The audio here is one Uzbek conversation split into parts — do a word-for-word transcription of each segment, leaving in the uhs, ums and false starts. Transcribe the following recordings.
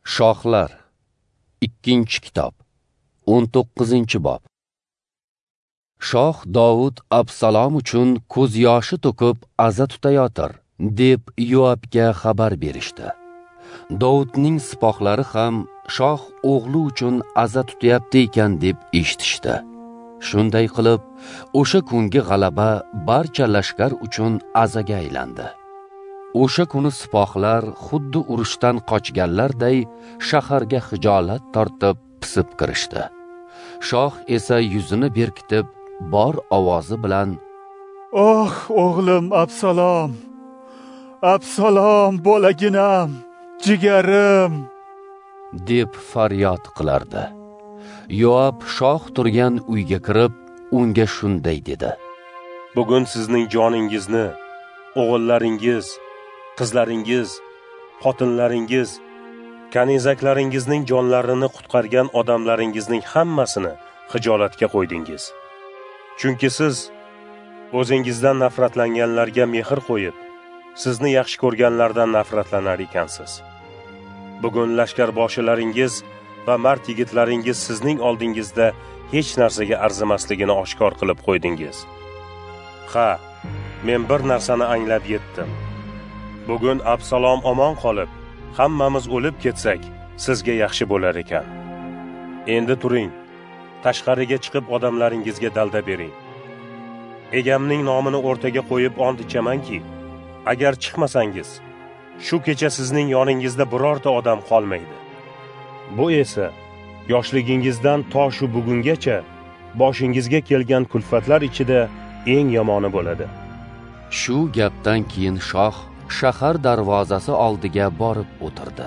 Shohlar ikkinchi kitob o'n to'qqizinchi bob. Shoh Davud Absalom uchun ko'z yoshi to'kib aza tutayotir deb Yoabga xabar berishdi. Davudning sipohlari ham shoh o'g'li uchun aza tutayapti ekan deb eshitishdi. Shunday qilib, o'sha kungi g'alaba barcha lashkar uchun azaga aylandi. O'sha kuni sipohlar xuddi urushdan qochganlarday shaharga xijolat tortib pisib kirishdi. Shoh esa yuzini berkitib, bor ovozi bilan: "Oh, o'g'lim Absalom! Absalom bo'laginam, jigarim!" deb faryod qilardi. Yoab shoh turgan uyga kirib, unga shunday dedi: "Bugun sizning joningizni, o'g'illaringiz, qizlaringiz, xotinlaringiz, kanizaklaringizning jonlarini qutqargan odamlaringizning hammasini xijolatga qo'ydingiz. Chunki siz o'zingizdan nafratlanganlarga mehr qo'yib, sizni yaxshi ko'rganlardan nafratlanar ekansiz. Bugun lashkarboshilaringiz va mard yigitlaringiz sizning oldingizda hech narsaga arzimasligini oshkor qilib qo'ydingiz. Ha, men bir narsani anglab yetdim. Bugun Absalom omon qolib, hammamiz o'lib ketsak, sizga yaxshi bo'lar ekan. Endi turing, tashqariga chiqib odamlaringizga dalda bering. Egamning nomini o'rtaga qo'yib ont ichamanki, agar chiqmasangiz, shu kecha sizning yoningizda birorta odam qolmaydi. Bu esa yoshligingizdan to shu bugungacha boshingizga kelgan kulfatlar ichida eng yomoni bo'ladi." Shu gapdan keyin shoh shahar darvozasi oldiga borib o'tirdi.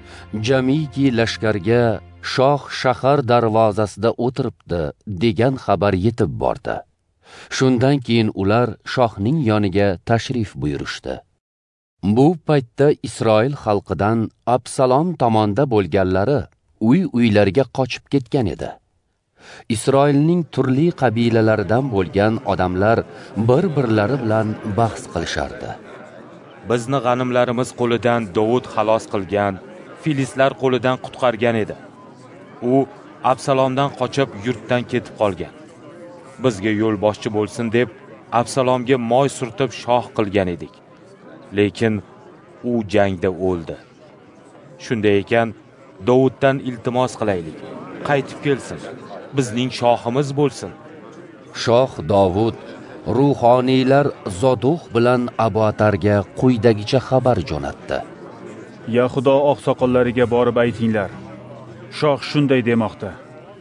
Jamiki lashkarga shoh shahar darvozasida o'tiribdi degan xabar yetib bordi. Shundan keyin ular shohning yoniga tashrif buyurishdi. Bu paytda Isroil xalqidan Absalom tomonda bo'lganlari uy-uylariga qochib ketgan edi. Isroilning turli qabilalaridan bo'lgan odamlar bir-birlari bilan bahs qilishardi. "Bizni g'animlarimiz qo'lidan Davud xalos qilgan, filistlar qo'lidan qutqargan edi. U Absalomdan qochib yurtdan ketib qolgan. Bizga yo'lboshchi bo'lsin deb Absalomga moy surtib shoh qilgan edik. Lekin u jangda o'ldi. Shunday ekan, Davuddan iltimos qilaylik, qaytib kelsin, bizning shohimiz bo'lsin." Shoh Davud ruhoniylar Zoduq bilan Abotarga quyidagicha xabar jo'natdi: "Yahudo oqsoqollariga borib aytinglar, shoh shunday demoqda: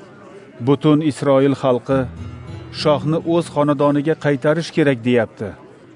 butun Isroil xalqi shohni o'z xonadoniga qaytarish kerak deyapti.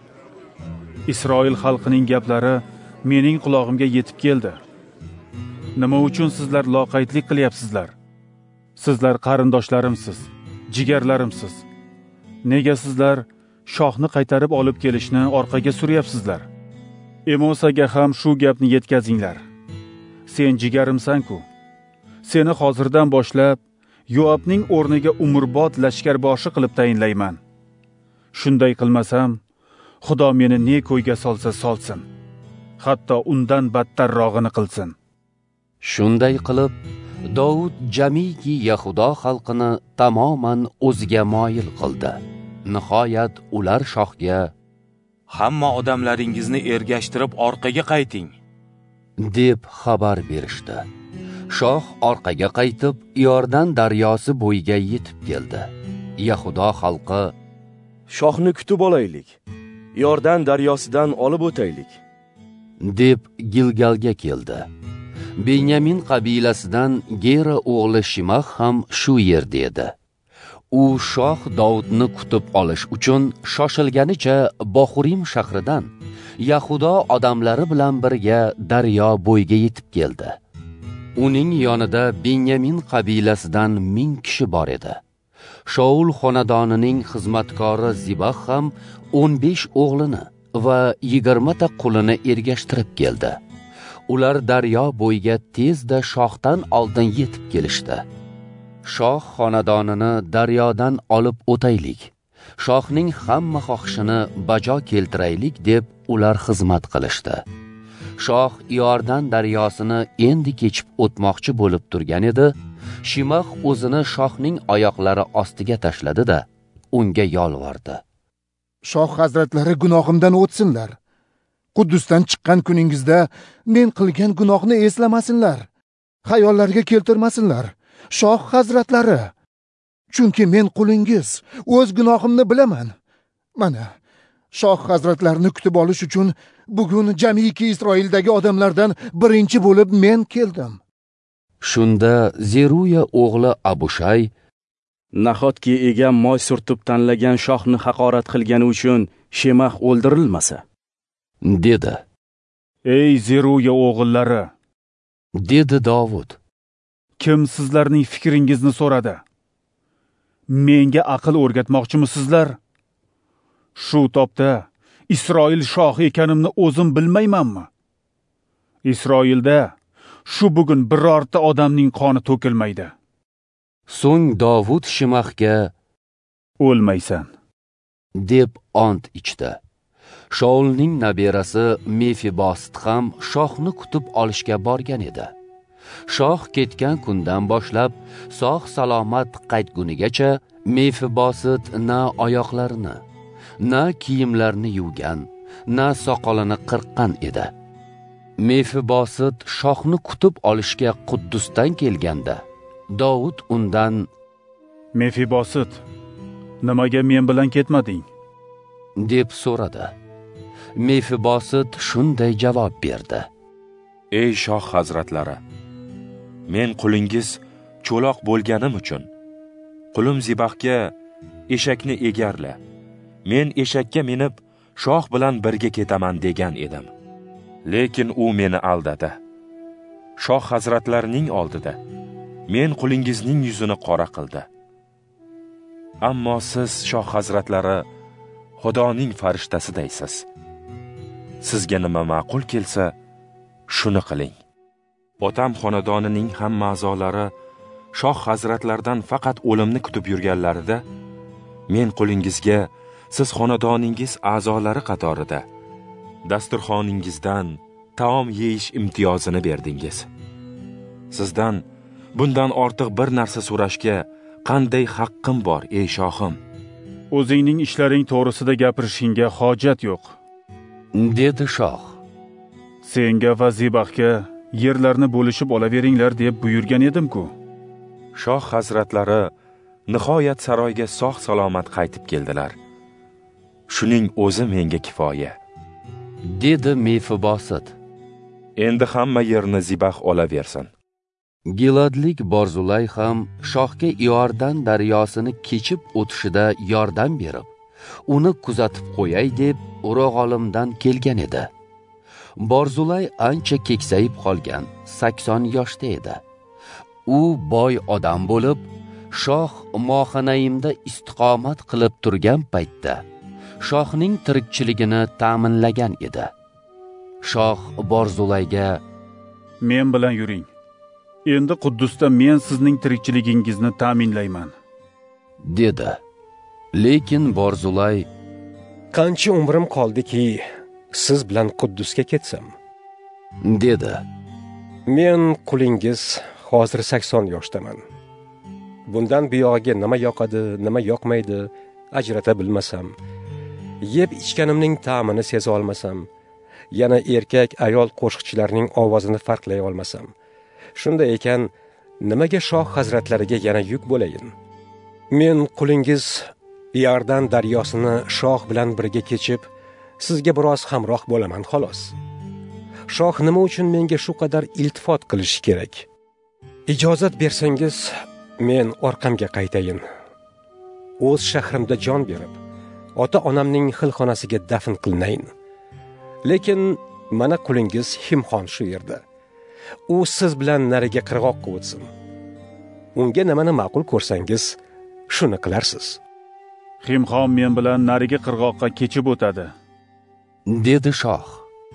Isroil xalqining gaplari mening quloqimga yetib keldi. Nima uchun sizlar loqaydlik qilyapsizlar? Sizlar qarindoshlarimsiz, jigarlarimsiz. Nega sizlar shohni qaytarib olib kelishni orqaga suryapsizlar? Emosaga ham shu gapni yetkazinglar. Sen jigarimsan-ku. Seni hozirdan boshlab Yoabning o'rniga umrbod lashkarboshi qilib tayinlayman. Shunday qilmasam, Xudo meni ne ko'yga solsa solsin, hatto undan battarrog'ini qilsin." Shunday qilib, Davud jamiki Yahudo xalqini tamoman o'ziga moyil qildi. Nihoyat ular shohga: "Hamma odamlaringizni ergashtirib orqaga qayting" deb xabar berishdi. Shoh orqaga qaytib, Yordan daryosi bo'yiga yetib keldi. Yahudo xalqi: "Shohni kutib olaylik, Yordan daryosidan olib o'taylik" deb Gilgalga keldi. Benyamin qabilasidan Gera o'g'li Shimah ham shu yerda edi. U shoh Davudni kutib olish uchun shoshilganicha Bohurim shahridan Yahudo odamlari bilan birga daryo bo'yiga yetib keldi. Uning yonida Benyamin qabilasidan ming kishi bor edi. Shaul xonadonining xizmatkori Zibah ham o'n besh o'g'lini va yigirma ta qulini ergashtirib keldi. Ular daryo bo'yiga tezda shohdan oldin yetib kelishdi. Shoh xonadonini daryodan olib o'taylik, shohning hamma xohishini bajo keltiraylik deb ular xizmat qilishdi. Shoh Iordan daryosini endi kechib o'tmoqchi bo'lib turgan edi. Shimah o'zini shohning oyoqlari ostiga tashladi-da, unga yolvordi. Shoh hazratlari gunohimdan o'tsinlar. Quddusdan chiqqan kuningizda men qilgan gunohni eslamasinlar. Xayollarga keltirmasinlar. Shoh hazratlari, chunki men qulingiz, o'z gunohimni bilaman. Mana, shoh hazratlarini kutib olish uchun bugun jamiki Isroildagi odamlardan birinchi bo'lib men keldim. Shunda Zeruya o'g'li Abushay, nahotki egam moy surtib tanlagan shohni haqorat qilgani uchun Shemah o'ldirilmasa, dedi. Ey Zeruya o'g'illari, dedi Davud. Kim sizlarning fikringizni so'radi? Menga aql o'rgatmoqchimisizlar? Shu topda Isroil shohi ekanimni o'zim bilmaymanmi? Isroilda shu bugun birorta odamning qoni to'kilmaydi. So'ng Davud Shimahga o'lmaysan deb ont ichdi. Shaulning nabirasi Mefibost ham shohni kutib olishga borgan edi. Shoh ketgan kundan boshlab sog' salomat qaytgunigacha Mefibost na oyoqlarini, na kiyimlarini yuvgan, na soqolini qirqqan edi. Mefibost shohni kutib olishga Quddusdan kelganda, Davud undan, Mefibost, nimaga men bilan ketmading? deb so'radi. Mefibost shunday javob berdi. Ey shoh hazratlari, men qulingiz cho'loq bo'lganim uchun qulim Zibahga eshakni egarla, men eshakka minib shoh bilan birga ketaman degan edim. Lekin u meni aldadi. Shoh hazratlarining oldida men qulingizning yuzini qora qildi. Ammo siz shoh hazratlari Xudoning farishtasidaysiz. Sizga nima ma'qul kelsa, shuni qiling. Otam xonadonining hamma a'zolari shoh hazratlaridan faqat o'limni kutib yurganlarida, men qulingizga siz xonadoningiz a'zolari qatorida dasturxoningizdan taom yeyish imtiyozini berdingiz. Sizdan bundan ortiq bir narsa so'rashga qanday haqqim bor, ey shohim? O'zingning ishlaring to'g'risida gapirishingga hojat yo'q, dedi shoh. Senga va Zibahga yerlarni bo'lishib olaveringlar deb buyurgan edim-ku. Shoh hazratlari nihoyat saroyga sog' salomat qaytib keldilar. Shuning o'zi menga kifoya, dedi Mefibost. Endi hamma yerni Zibah olaversin. Giladlik Borzulay ham shohga Iordan daryosini kechib o'tishida yordam berib, uni kuzatib qo'yay deb Urug'olimdan kelgan edi. Borzulay ancha keksayib qolgan, sakson yoshda edi. U boy odam bo'lib, shoh Mohanayimda istiqomat qilib turgan paytda shohning tirikchiligini ta'minlagan edi. Shoh Borzulayga, men bilan yuring. Endi Quddusda men sizning tirikchiligingizni ta'minlayman, dedi. Lekin Borzulay, qancha umrim qoldiki, siz bilan Quddusga ketsam, dedi. Men qulingiz hozir sakson yoshdaman. Bundan buyog'iga nima yoqadi, nima yoqmaydi ajrata bilmasam, yeb ichganimning ta'mini seza olmasam, yana erkak ayol qo'shiqchilarning ovozini farqlay olmasam, shunday ekan nimaga shoh hazratlariga yana yuk bo'layin? Men qulingiz Iordan daryosini shoh bilan birga kechib, sizga biroz hamroh bo'laman xolos. Shoh nima uchun menga shu qadar iltifot qilishi kerak? Ijozat bersangiz, men orqamga qaytayin. O'z shahrimda jon berib, ota-onamning xilxonasiga dafn qilinayin. Lekin mana qulingiz Himxon shu yerda. U siz bilan nariga qirg'oqqa o'tsin. Unga nimani ma'qul ko'rsangiz, shuni qilarsiz. Himxon men bilan nariga qirg'oqqa kechib o'tadi, dedi shoh.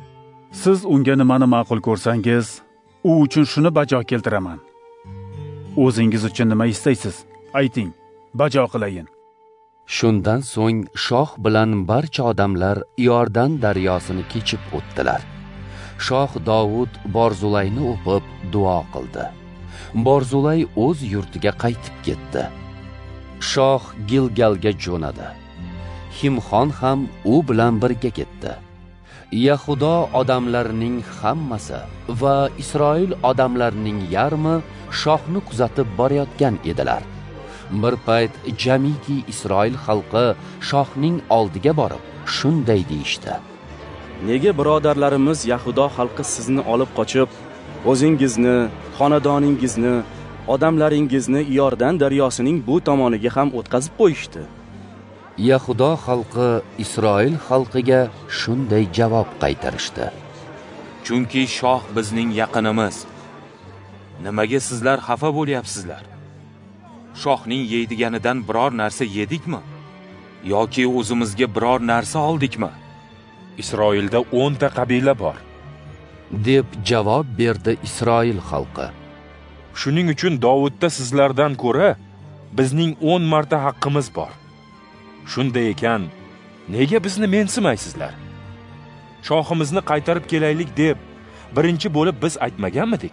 Siz unga nimani ma'qul ko'rsangiz, u uchun shuni bajo keltiraman. O'zingiz uchun nima istaysiz? Ayting, bajo qilayin. Shundan so'ng shoh bilan barcha odamlar Iordan daryosini kechib o'tdilar. shoh Davud Borzulayni o'pib duo qildi. Borzulay o'z yurtiga qaytib ketdi. Shoh Gilgalga jo'nadi. Himxon ham u bilan birga ketdi. Yahudo odamlarining hammasi va Isroil odamlarining yarmi shohni kuzatib borayotgan edilar. Bir payt jamiki Isroil xalqi shohning oldiga borib shunday deyishdi: Nega birodarlarimiz Yahudo xalqi sizni olib qochib, o'zingizni, xonadoningizni, odamlaringizni Iordan daryosining bu tomoniga ham o'tkazib qo'yishdi? Yahudo xalqi Isroil xalqiga shunday javob qaytarishdi: Chunki shoh bizning yaqinimiz. Nimaga sizlar xafa bo'lyapsizlar? Shohning yeydiganidan biror narsa yedikmi? Yoki o'zimizga biror narsa oldikmi? Isroilda o'n ta qabila bor, deb javob berdi Isroil xalqi. Shuning uchun Davudda sizlardan ko'ra bizning o'n marta haqqimiz bor. Shunday ekan, nega bizni mensimaysizlar? Shohimizni qaytarib kelaylik deb birinchi bo'lib biz aytmaganmidik?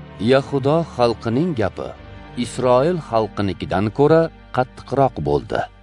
Yahudo xalqining gapi Isroil xalqinikidan ko'ra qattiqroq bo'ldi.